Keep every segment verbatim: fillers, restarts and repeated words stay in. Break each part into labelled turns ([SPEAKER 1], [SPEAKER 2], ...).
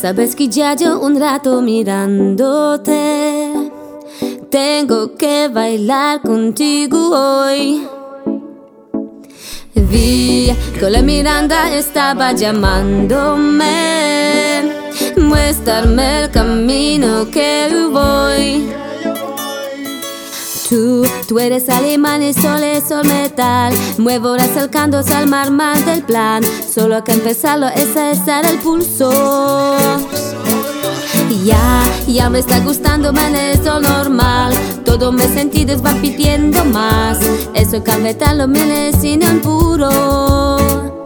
[SPEAKER 1] Sabes que ya yo un rato mirándote. Tengo que bailar contigo hoy. Vi que la miranda estaba llamándome, muéstrame el camino que voy. Tú, tú eres alemán y sol es sol metal. Muevo acercándose al mar más del plan. Solo hay que empezarlo, ese es el pulso. Ya, ya me está gustando, man, es lo normal. Todos mis sentidos van pidiendo más. Eso calvetarlo, miles sin un puro.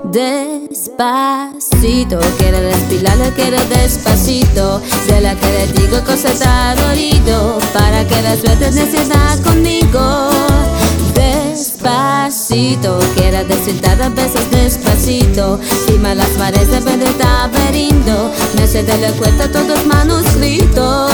[SPEAKER 1] Despacito, quiero respirar, quiero despacito. De la que le digo cosas al oído, para que la suerte necesita conmigo. Despacito, quiero decirte a besos despacito. Firma las paredes de verde laberinto. Me hace darle cuenta todos manuscritos.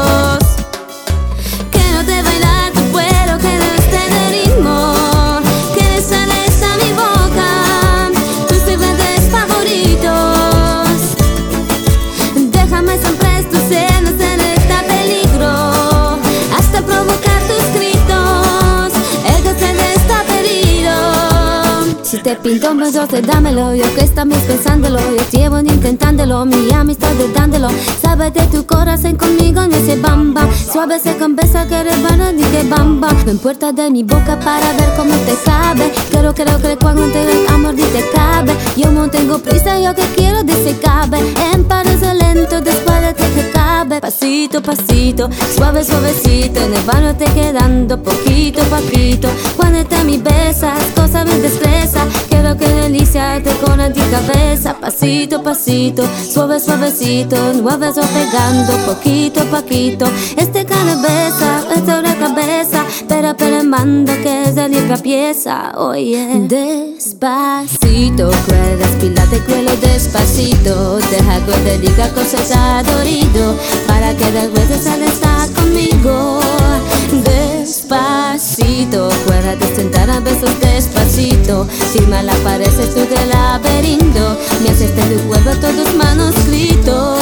[SPEAKER 1] Quiero de bailar tu cuero, quiero este ritmo. Quiero sale esta mi boca, tus secretos favoritos. Déjame siempre tus senos en este peligro, hasta provocar tus gritos. El goce de esta peligro. Si te pinto un beso, te dámelo. Yo que estamos pensándolo, yo llevo intentándolo. Mi amistad dándolo. Sabes de tu corazón conmigo en ese bamba. Suave se conversa que eres bueno, dije bamba. No importa de mi boca para ver cómo te cabe. Quiero, creo que cuando te doy amor te cabe. Yo no tengo prisa, yo que quiero dice cabe. En parece lento, después de que cabe. Pasito, pasito, suave, suavecito. En el baño te quedando poquito, poquito. Cuando te mi besas, cosa me destreza. Quiero que deliciarte con la cabeza. Pasito, pasito, suave, suavecito. Nueve o pegando poquito, poquito. Este cara besa, esta otra cabeza. Pero, pero mando que es de libre pieza. Oye, despacito, cruel, respírate, cuelo despacito. Deja que te diga cosas al oído, para que después de salir estar conmigo. Despacito, fuera de sentar a besos despacito. Firma la pared, estoy del laberinto. Me haces de tu cuerpo todos manuscritos.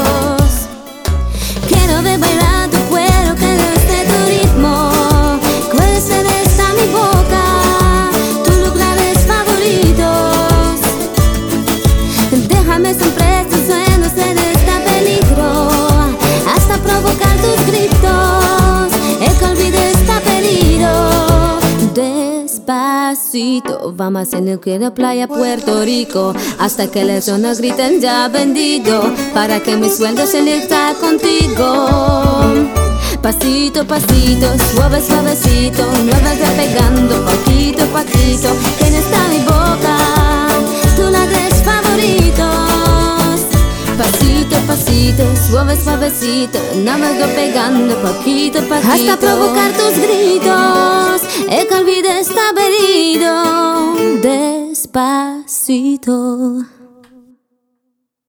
[SPEAKER 1] Quiero ver bailar tu cuero, quiero este tu ritmo. Cuál se esta mi boca, tus lugares favoritos. Déjame siempre tus sueños en este peligro, hasta provocar tus gritos. El que olvide está perdido. Despacito, vamos en el que de playa Puerto Rico, hasta que las zonas griten ya vendido, para que mi sueldo se elija contigo. Pasito, pasito, suave, suavecito. No vayas pegando poquito, poquito. Que no está mi boca, tú la des favoritos. Pasito, pasito, suave, suavecito. Navego pegando poquito, poquito, hasta provocar tus gritos. El que olvide está herido. Despacito.